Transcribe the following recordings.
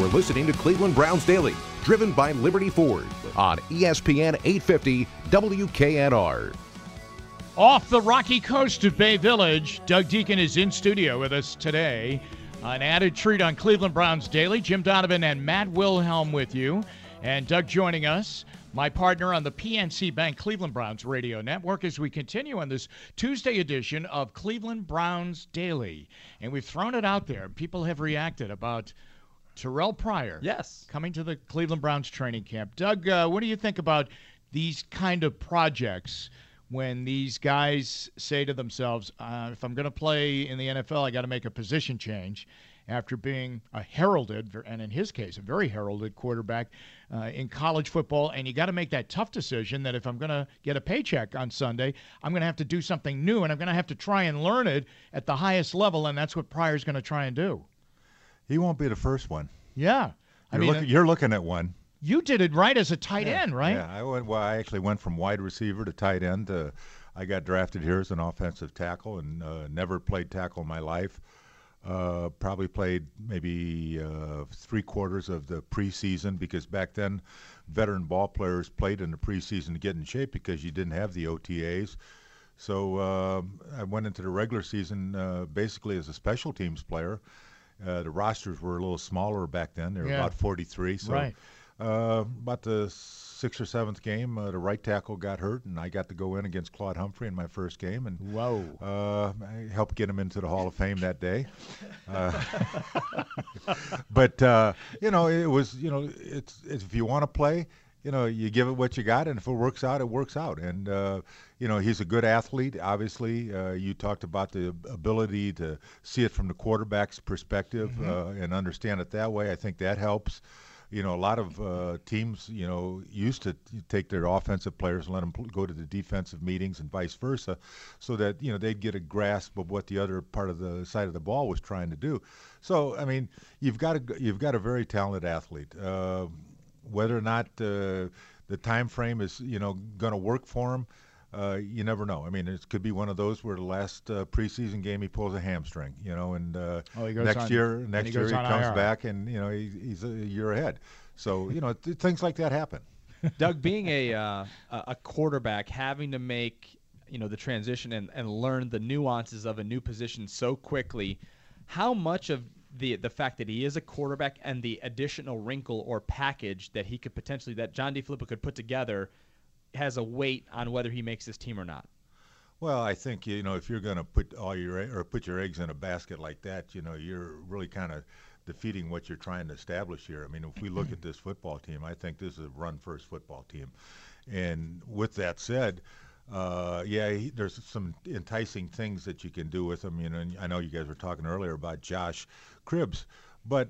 listening to Cleveland Browns Daily, driven by Liberty Ford on ESPN 850 WKNR. Off the rocky coast of Bay Village, Doug Deacon is in studio with us today. An added treat on Cleveland Browns Daily. Jim Donovan and Matt Wilhelm with you. And Doug joining us, my partner on the PNC Bank Cleveland Browns radio network, as we continue on this Tuesday edition of Cleveland Browns Daily. And we've thrown it out there. People have reacted about Terrell Pryor coming to the Cleveland Browns training camp. Doug, what do you think about these kind of projects when these guys say to themselves, if I'm going to play in the NFL, I got to make a position change after being a heralded, and in his case, a very heralded quarterback in college football, and you got to make that tough decision that if I'm going to get a paycheck on Sunday, I'm going to have to do something new, and I'm going to have to try and learn it at the highest level, and that's what Pryor's going to try and do. He won't be the first one. Yeah. You're looking at one. You did it right as a tight end, right? Yeah, I actually went from wide receiver to tight end. I got drafted here as an offensive tackle and never played tackle in my life. Probably played maybe 3/4 of the preseason, because back then veteran ball players played in the preseason to get in shape because you didn't have the OTAs. So I went into the regular season basically as a special teams player. The rosters were a little smaller back then. They were about 43. So. Right. About the 6th or 7th game, the right tackle got hurt, and I got to go in against Claude Humphrey in my first game, and I helped get him into the Hall of Fame that day. But it was, it's if you want to play, you give it what you got, and if it works out, it works out. And he's a good athlete. Obviously, you talked about the ability to see it from the quarterback's perspective and understand it that way. I think that helps. A lot of teams, used to take their offensive players and let them go to the defensive meetings and vice versa, so that they'd get a grasp of what the other part of the side of the ball was trying to do. So, I mean, you've got a very talented athlete. Whether or not the time frame is going to work for him, you never know. I mean, it could be one of those where the last preseason game he pulls a hamstring, and next year he comes back and he's a year ahead. So things like that happen. Doug, being a quarterback, having to make the transition and learn the nuances of a new position so quickly, how much of the fact that he is a quarterback and the additional wrinkle or package that he could potentially, that John DeFilippo could put together, has a weight on whether he makes this team or not? Well, I think if you're going to put put your eggs in a basket like that, you're really kind of defeating what you're trying to establish here. I mean, if we look at this football team, I think this is a run-first football team. And with that said, there's some enticing things that you can do with him. And I know you guys were talking earlier about Josh Cribbs, but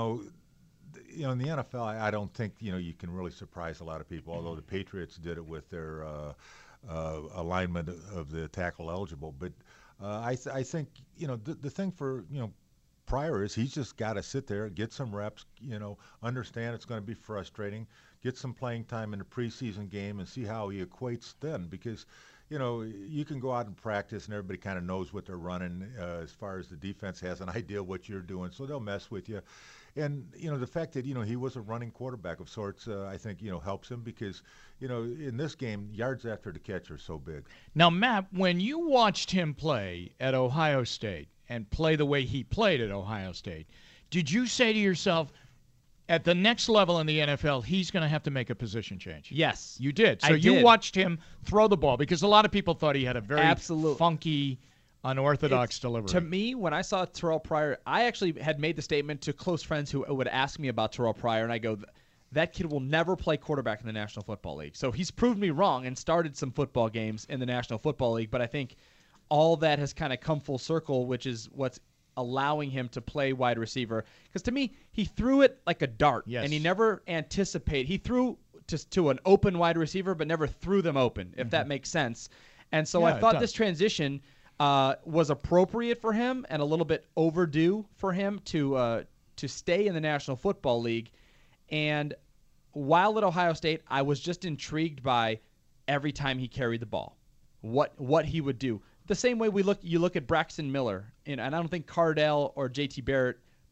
in the NFL, I don't think you can really surprise a lot of people. Although the Patriots did it with their alignment of the tackle eligible, but I think the thing for Pryor is he's just got to sit there, get some reps, understand it's going to be frustrating, get some playing time in the preseason game, and see how he equates then, because you can go out and practice and everybody kind of knows what they're running as far as the defense has an idea what you're doing, so they'll mess with you. And, the fact that, he was a running quarterback of sorts, I think, helps him because, in this game, yards after the catch are so big. Now, Matt, when you watched him play at Ohio State and play the way he played at Ohio State, did you say to yourself, at the next level in the NFL, he's going to have to make a position change? Yes. You did. So you watched him throw the ball because a lot of people thought he had a very funky, unorthodox delivery. To me, when I saw Terrell Pryor, I actually had made the statement to close friends who would ask me about Terrell Pryor, and I go, that kid will never play quarterback in the National Football League. So he's proved me wrong and started some football games in the National Football League, but I think all that has kind of come full circle, which is what's allowing him to play wide receiver. Because to me, he threw it like a dart, and he never anticipated. He threw to an open wide receiver, but never threw them open, if that makes sense. And so I thought this transition was appropriate for him and a little bit overdue for him to stay in the National Football League. And while at Ohio State, I was just intrigued by every time he carried the ball, what he would do. The same way you look at Braxton Miller, and I don't think Cardell or J.T. Barrett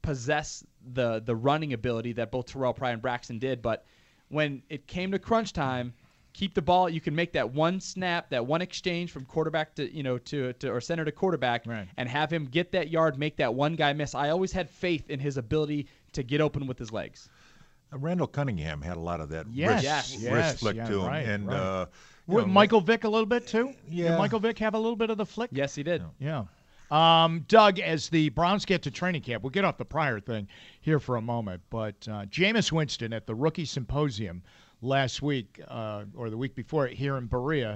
possess the running ability that both Terrell Pryor and Braxton did. But when it came to crunch time, keep the ball. You can make that one snap, that one exchange from quarterback to or center to quarterback, right, and have him get that yard, make that one guy miss. I always had faith in his ability to get open with his legs. Randall Cunningham had a lot of that Yes. wrist flick Yeah, to him, right, and right. Michael Vick a little bit too. Yeah. Did Michael Vick have a little bit of the flick? Yes, he did. Yeah. Doug, as the Browns get to training camp, we'll get off the Pryor thing here for a moment, but Jameis Winston at the Rookie Symposium last week or the week before here in Berea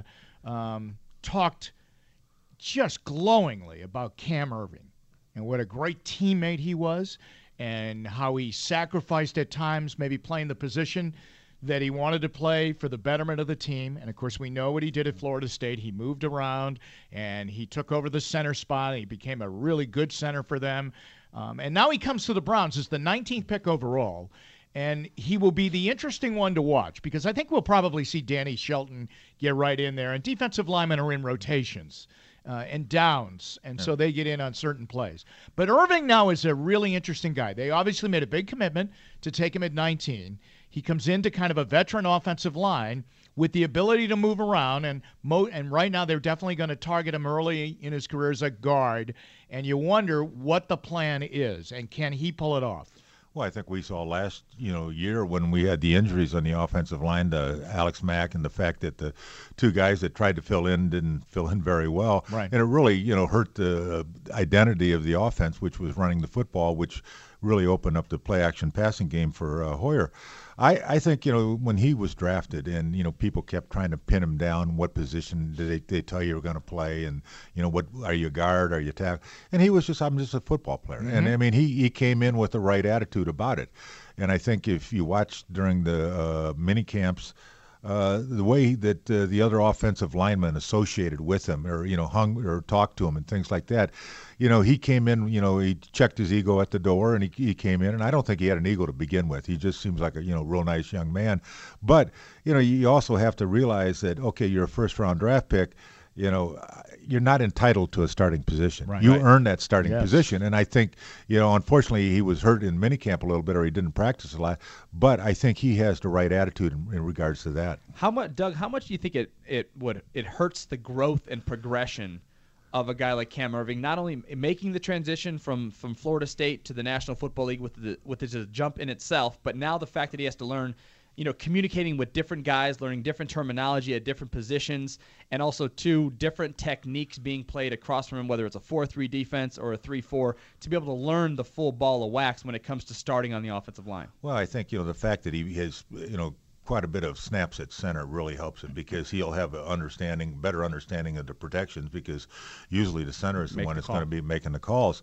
talked just glowingly about Cam Erving and what a great teammate he was and how he sacrificed at times maybe playing the position that he wanted to play for the betterment of the team. And, of course, we know what he did at Florida State. He moved around, and he took over the center spot. And he became a really good center for them. And now he comes to the Browns as the 19th pick overall. And he will be the interesting one to watch because I think we'll probably see Danny Shelton get right in there. And defensive linemen are in rotations and downs, and so they get in on certain plays. But Erving now is a really interesting guy. They obviously made a big commitment to take him at 19. He comes into kind of a veteran offensive line with the ability to move around, and right now they're definitely going to target him early in his career as a guard, and you wonder what the plan is, and can he pull it off? Well, I think we saw last year when we had the injuries on the offensive line to Alex Mack and the fact that the two guys that tried to fill in didn't fill in very well. Right. And it really, hurt the identity of the offense, which was running the football, which really opened up the play-action passing game for Hoyer. I think, when he was drafted and, people kept trying to pin him down, what position did they tell you were going to play, and, what are you a guard, are you tackle? And he was just, I'm just a football player. Mm-hmm. And, I mean, he came in with the right attitude about it. And I think if you watched during the mini camps, the way that the other offensive linemen associated with him or, hung or talked to him and things like that, he came in, he checked his ego at the door and he came in. And I don't think he had an ego to begin with. He just seems like a, real nice young man. But, you also have to realize that, okay, you're a first-round draft pick. You're not entitled to a starting position. Right. You earn that starting Yes. position. And I think, unfortunately, he was hurt in minicamp a little bit or he didn't practice a lot. But I think he has the right attitude in regards to that. Doug, how much do you think it hurts the growth and progression of a guy like Cam Erving, not only making the transition from Florida State to the National Football League with a jump in itself, but now the fact that he has to learn communicating with different guys, learning different terminology at different positions, and also different techniques being played across from him, whether it's a 4-3 defense or a 3-4, to be able to learn the full ball of wax when it comes to starting on the offensive line. Well, I think, the fact that he has, quite a bit of snaps at center really helps him because he'll have a better understanding of the protections because usually the center is the one that's going to be making the calls.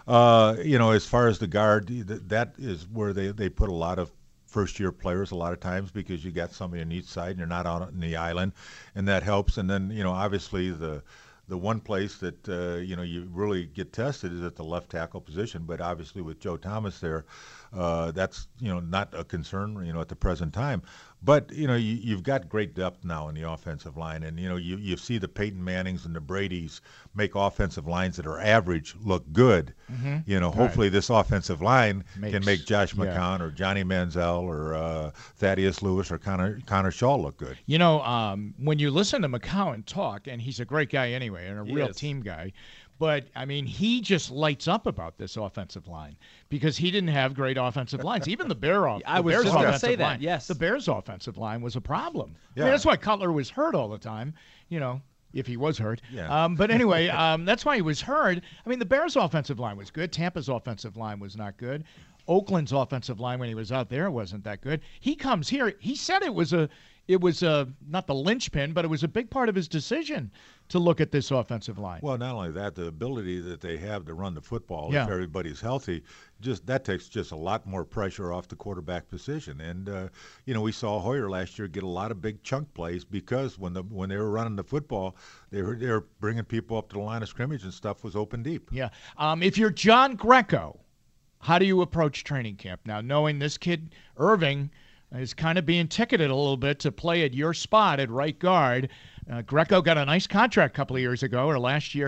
As far as the guard, that is where they put a lot of first-year players a lot of times because you got somebody on each side and you're not out on the island, and that helps. And then, obviously the one place that, you really get tested is at the left tackle position. But obviously with Joe Thomas there, that's, not a concern, at the present time. But, you've got great depth now in the offensive line. And, you see the Peyton Mannings and the Bradys make offensive lines that are average look good. Mm-hmm. Hopefully this offensive line can make Josh McCown or Johnny Manziel or Thaddeus Lewis or Connor Shaw look good. When you listen to McCown talk, and he's a great guy anyway and a real team guy, but, I mean, he just lights up about this offensive line because he didn't have great offensive lines. Even the Bears offensive line. Yes. The Bears offensive line was a problem. Yeah. I mean, that's why Cutler was hurt all the time, if he was hurt. Yeah. But anyway, that's why he was hurt. I mean, the Bears offensive line was good. Tampa's offensive line was not good. Oakland's offensive line when he was out there wasn't that good. He comes here. He said it was not the linchpin, but it was a big part of his decision to look at this offensive line. Well, not only that, the ability that they have to run the football Yeah. if everybody's healthy, that takes just a lot more pressure off the quarterback position. And we saw Hoyer last year get a lot of big chunk plays because when they were running the football, they were bringing people up to the line of scrimmage and stuff was open deep. Yeah. If you're John Greco, how do you approach training camp now, knowing this kid Erving is kind of being ticketed a little bit to play at your spot at right guard? Greco got a nice contract a couple of years ago or last year,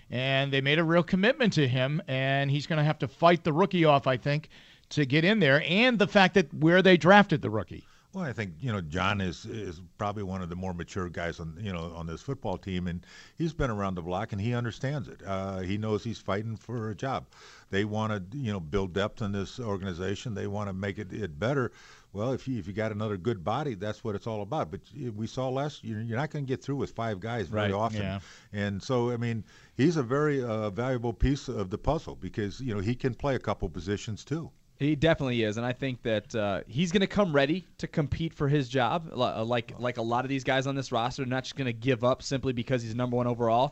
and they made a real commitment to him, and he's going to have to fight the rookie off, I think, to get in there, and the fact that where they drafted the rookie. Well, I think John is probably one of the more mature guys on this football team, and he's been around the block and he understands it. He knows he's fighting for a job. They want to build depth in this organization. They want to make it better. Well, if you got another good body, that's what it's all about. But we saw last year, you're not going to get through with 5 guys very often. Yeah. And so, I mean, he's a very valuable piece of the puzzle because he can play a couple positions too. He definitely is, and I think that he's going to come ready to compete for his job, like a lot of these guys on this roster. Not just going to give up simply because he's number 1 overall.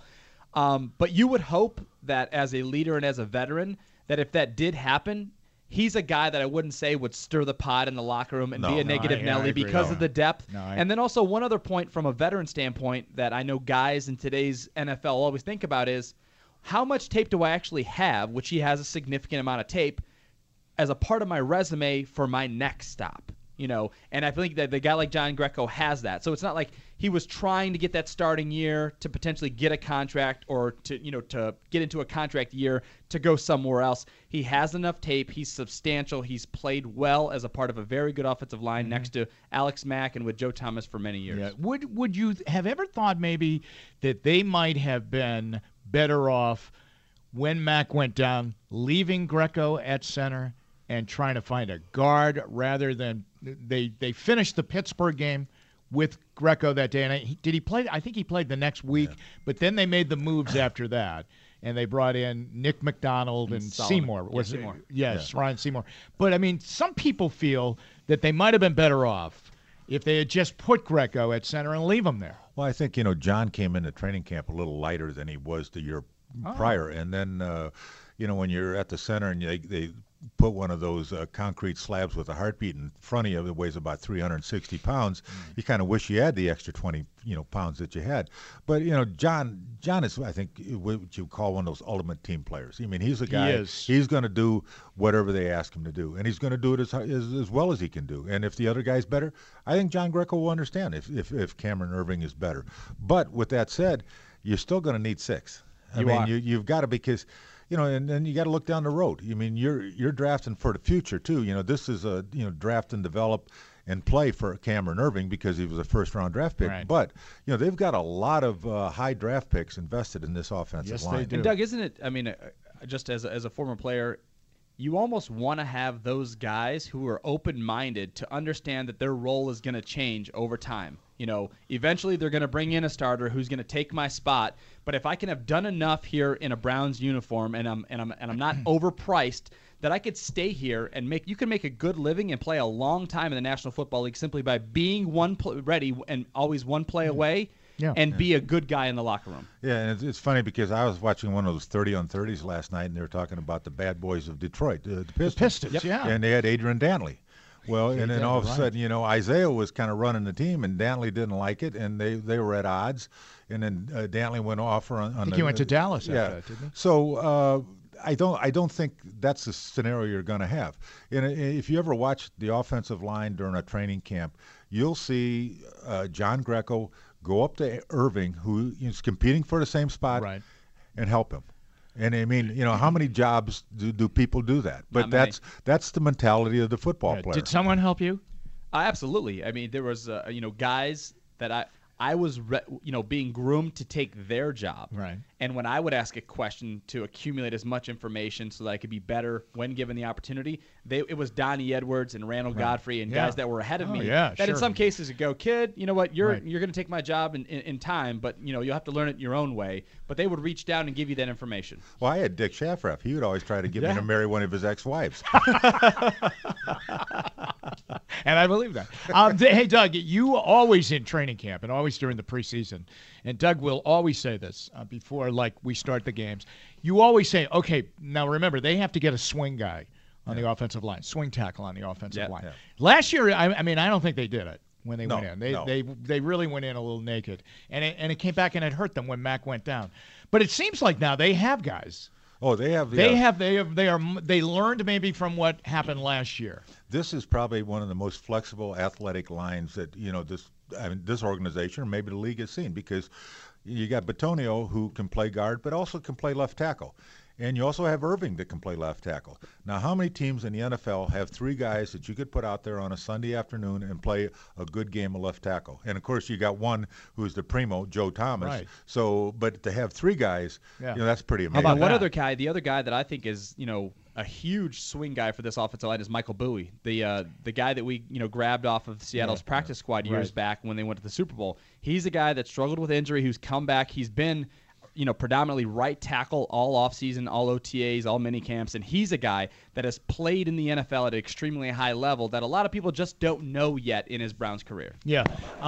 But you would hope that as a leader and as a veteran, that if that did happen, he's a guy that I wouldn't say would stir the pot in the locker room and be a negative Nelly because of the depth. And then also one other point from a veteran standpoint that I know guys in today's NFL always think about is how much tape do I actually have, which he has a significant amount of tape, as a part of my resume for my next stop, and I think that the guy like John Greco has that. So it's not like he was trying to get that starting year to potentially get a contract or to get into a contract year to go somewhere else. He has enough tape. He's substantial. He's played well as a part of a very good offensive line next to Alex Mack and with Joe Thomas for many years. Yeah. Would you have ever thought maybe that they might have been better off when Mack went down, leaving Greco at center and trying to find a guard rather than they finished the Pittsburgh game with Greco that day. And did he play? I think he played the next week, but then they made the moves after that. And they brought in Nick McDonald and Seymour. Seymour. Yes, yeah. Ryan Seymour. But, I mean, some people feel that they might have been better off if they had just put Greco at center and leave him there. Well, I think, John came into training camp a little lighter than he was the year prior. And then, when you're at the center and they put one of those concrete slabs with a heartbeat in front of you that weighs about 360 pounds, you kind of wish you had the extra 20 pounds that you had. But John is, I think, what you call one of those ultimate team players. I mean, he's a guy. He's going to do whatever they ask him to do, and he's going to do it as well as he can do. And if the other guy's better, I think John Greco will understand if Cameron Erving is better. But with that said, you're still going to need 6. You've got to, because and then you got to look down the road. I mean, you're drafting for the future too. This is a draft and develop and play for Cameron Erving because he was a first-round draft pick. Right. But they've got a lot of high draft picks invested in this offensive line. They do. And Doug, isn't it? I mean, just as a former player, you almost want to have those guys who are open-minded to understand that their role is going to change over time. Eventually they're going to bring in a starter who's going to take my spot. But if I can have done enough here in a Browns uniform and I'm not overpriced, that I could stay here and you can make a good living and play a long time in the National Football League simply by being ready and always one play away. Yeah. Be a good guy in the locker room. Yeah, and it's funny because I was watching one of those 30-on-30s last night, and they were talking about the bad boys of Detroit, the Pistons. The Pistons, yeah. And they had Adrian Dantley. Well, and then all of a sudden, Isaiah was kind of running the team, and Dantley didn't like it, and they were at odds. And then Dantley went off on I think he went to Dallas after that, didn't he? So I don't think that's the scenario you're going to have. And if you ever watch the offensive line during a training camp, you'll see John Greco go up to Erving, who is competing for the same spot, and help him. And I mean, how many jobs do people do that? But that's the mentality of the football player. Did someone help you? Absolutely. I mean, there was guys that I was being groomed to take their job. Right. And when I would ask a question to accumulate as much information so that I could be better when given the opportunity, it was Donnie Edwards and Randall Godfrey and guys that were ahead of me. In some cases would go, kid, you know what, you're going to take my job in time, but you'll have to learn it your own way. But they would reach down and give you that information. Well, I had Dick Shafraff. He would always try to get me to marry one of his ex-wives. And I believe that. Hey, Doug, you always in training camp and always during the preseason, and Doug will always say this before we start the games. You always say, okay, now remember, they have to get a swing guy on the offensive line, swing tackle on the offensive line. Yeah. Last year, I mean, I don't think they did it when they went in. They really went in a little naked, and it came back and it hurt them when Mack went down. But it seems like now they have guys. Oh, they have. They learned maybe from what happened last year. This is probably one of the most flexible athletic lines that this organization or maybe the league has seen, because You got Bitonio, who can play guard, but also can play left tackle. And you also have Irving that can play left tackle. Now, how many teams in the NFL have three guys that you could put out there on a Sunday afternoon and play a good game of left tackle? And, of course, you got one who's the primo, Joe Thomas. Right. So, but to have three guys, that's pretty amazing. How about one other guy? The other guy that I think is, a huge swing guy for this offensive line is Michael Bowie, the guy that we grabbed off of Seattle's practice squad years back when they went to the Super Bowl. He's a guy that struggled with injury, who's come back. He's been predominantly right tackle all offseason, all OTAs, all mini camps, and he's a guy that has played in the NFL at an extremely high level that a lot of people just don't know yet in his Browns career. Yeah.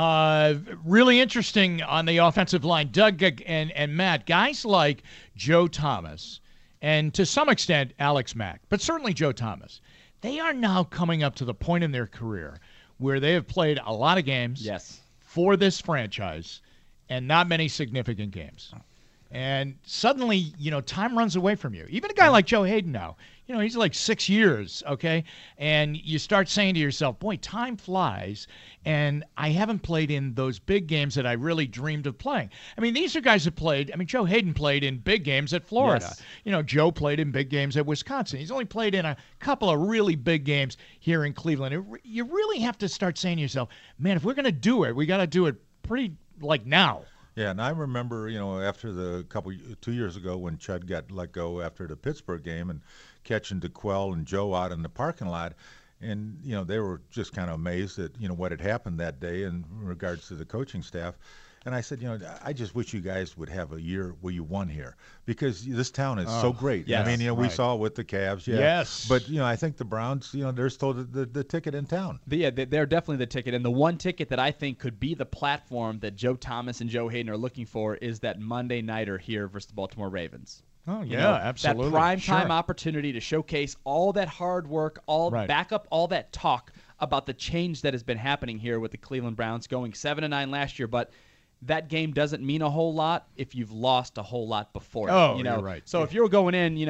Really interesting on the offensive line. Doug and Matt, guys like Joe Thomas and to some extent Alex Mack, but certainly Joe Thomas, they are now coming up to the point in their career where they have played a lot of games for this franchise and not many significant games. And suddenly, time runs away from you. Even a guy like Joe Hayden now, he's like 6 years, okay? And you start saying to yourself, boy, time flies, and I haven't played in those big games that I really dreamed of playing. I mean, these are guys that played. I mean, Joe Hayden played in big games at Florida. Yes. Joe played in big games at Wisconsin. He's only played in a couple of really big games here in Cleveland. You really have to start saying to yourself, man, if we're going to do it, we got to do it pretty like now. Yeah, and I remember, after 2 years ago when Chud got let go after the Pittsburgh game and catching DeQuell and Joe out in the parking lot, and, they were just kind of amazed at, what had happened that day in regards to the coaching staff. And I said, I just wish you guys would have a year where you won here because this town is so great. Yes, I mean, we saw it with the Cavs. Yeah. Yes. But, I think the Browns, they're still the ticket in town. Yeah, they're definitely the ticket. And the one ticket that I think could be the platform that Joe Thomas and Joe Hayden are looking for is that Monday nighter here versus the Baltimore Ravens. Oh, yeah, absolutely. That primetime opportunity to showcase all that hard work, back up all that talk about the change that has been happening here with the Cleveland Browns going 7-9 last year. But that game doesn't mean a whole lot if you've lost a whole lot before. Oh, you're right. So if you're going in,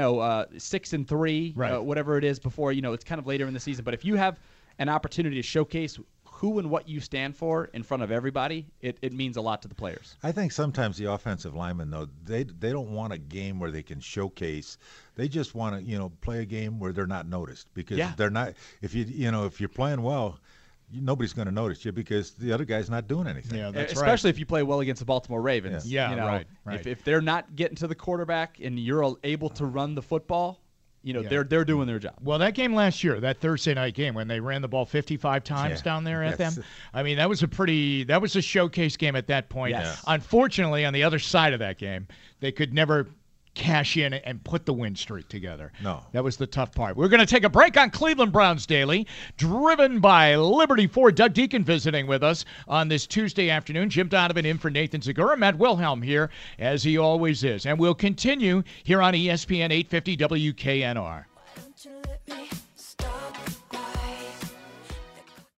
6-3, whatever it is before, it's kind of later in the season. But if you have an opportunity to showcase who and what you stand for in front of everybody, it means a lot to the players. I think sometimes the offensive linemen, though, they don't want a game where they can showcase. They just want to, play a game where they're not noticed because they're not. If if you're playing well, nobody's going to notice you because the other guy's not doing anything. Yeah, that's especially if you play well against the Baltimore Ravens. Yeah, right. If they're not getting to the quarterback and you're able to run the football, they're doing their job. Well, that game last year, that Thursday night game when they ran the ball 55 times down there at them, I mean, that was a showcase game at that point. Yes. Unfortunately, on the other side of that game, they could never cash in and put the win streak together. No. That was the tough part. We're going to take a break on Cleveland Browns Daily, driven by Liberty Ford. Doug Deacon visiting with us on this Tuesday afternoon. Jim Donovan in for Nathan Segura. Matt Wilhelm here, as he always is. And we'll continue here on ESPN 850 WKNR.